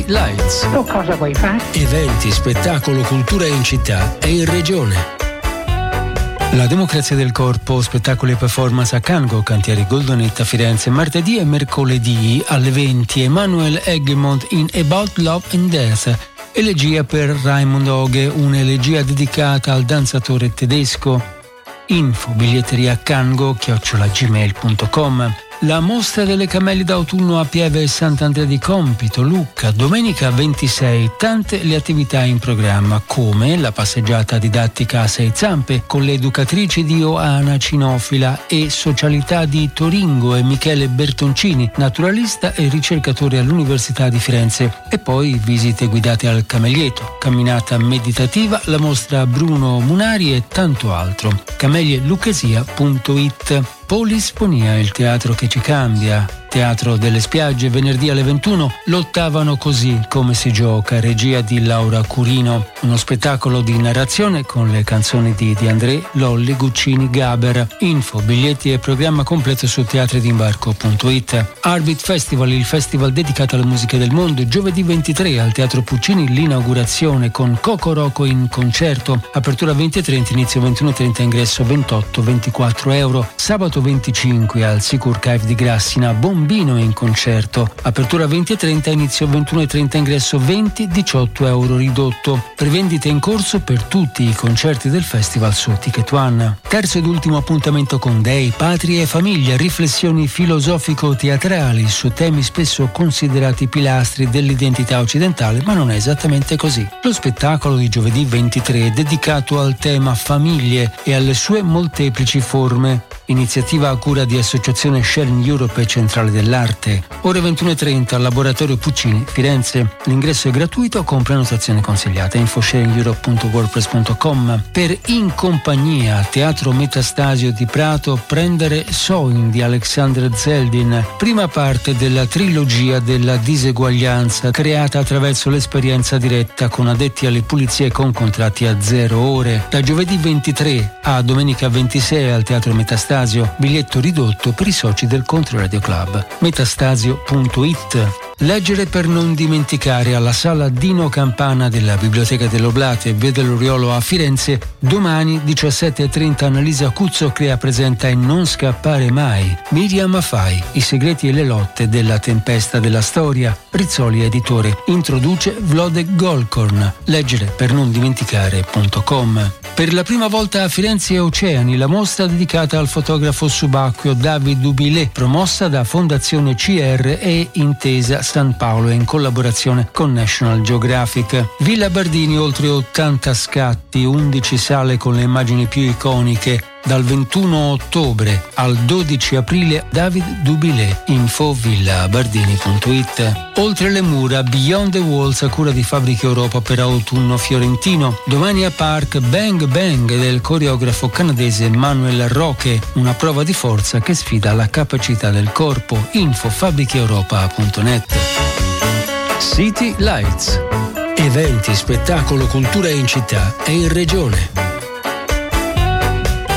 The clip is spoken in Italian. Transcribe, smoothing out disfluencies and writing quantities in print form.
Lights. Tu cosa vuoi fare? Eventi, spettacolo, cultura in città e in regione. La democrazia del corpo, spettacoli e performance a Cango, Cantieri Goldonetta, Firenze, martedì e mercoledì alle 20. Emanuel Eggemont in About Love and Death. Elegia per Raimund Oghe, un'elegia dedicata al danzatore tedesco. Info, biglietteria cango@gmail.com. La mostra delle camellie d'autunno a Pieve e Sant'Andrea di Compito, Lucca, domenica 26. Tante le attività in programma, come la passeggiata didattica a 6 zampe con le educatrici di Oana Cinofila e socialità di Toringo e Michele Bertoncini, naturalista e ricercatore all'Università di Firenze. E poi visite guidate al Camelietto, camminata meditativa, la mostra Bruno Munari e tanto altro. camelieluchesia.it. Polisfonia, il teatro che ci cambia. Teatro delle Spiagge, venerdì alle 21. Lottavano così come si gioca, regia di Laura Curino. Uno spettacolo di narrazione con le canzoni di André, Lolli, Guccini, Gaber. Info, biglietti e programma completo su teatridimbarco.it. Arbit Festival, il festival dedicato alla musica del mondo. Giovedì 23 al Teatro Puccini l'inaugurazione con Coco Roco in concerto. Apertura 20:30, inizio 21:30, ingresso 28-24 euro. Sabato 25 al Sicur Cave di Grassina, Bombino in concerto. Apertura 20:30, inizio 21:30, ingresso 20-18 euro ridotto. Prevendite in corso per tutti i concerti del festival su Ticket One. Terzo ed ultimo appuntamento con Dei, Patria e Famiglia, riflessioni filosofico-teatrali su temi spesso considerati pilastri dell'identità occidentale, ma non è esattamente così. Lo spettacolo di giovedì 23 è dedicato al tema famiglie e alle sue molteplici forme. Iniziativa a cura di Associazione Sharing Europe e Centrale dell'Arte. Ore 21:30 al Laboratorio Puccini, Firenze. L'ingresso è gratuito con prenotazione consigliata. infosharingeurope.wordpress.com. Per In Compagnia, Teatro Metastasio di Prato, Prendere Soin di Alexander Zeldin. Prima parte della trilogia della diseguaglianza, creata attraverso l'esperienza diretta con addetti alle pulizie con contratti a 0 ore. Da giovedì 23 a domenica 26 al Teatro Metastasio. Biglietto ridotto per i soci del Controradio Club. Metastasio.it. Leggere per non dimenticare alla Sala Dino Campana della Biblioteca dell'Oblate, Via dell'Oriolo a Firenze. Domani 17:30 Annalisa Cuzzocrea presenta E non scappare mai. Miriam Afai, i segreti e le lotte della tempesta della storia. Rizzoli editore. Introduce Vlodek Golkorn. Leggere per non dimenticare.com. Per la prima volta a Firenze Oceani, la mostra dedicata al fotografo subacqueo David Dubilé, promossa da Fondazione CR e Intesa San Paolo in collaborazione con National Geographic. Villa Bardini, oltre 80 scatti, 11 sale con le immagini più iconiche. Dal 21 ottobre al 12 aprile David Dubilé. Info villabardini.it. Oltre le mura, Beyond the Walls a cura di Fabbriche Europa per autunno fiorentino. Domani a Park Bang Bang del coreografo canadese Manuel Roque, una prova di forza che sfida la capacità del corpo. Info fabbricheeuropa.net. City Lights. Eventi, spettacolo, cultura in città e in regione.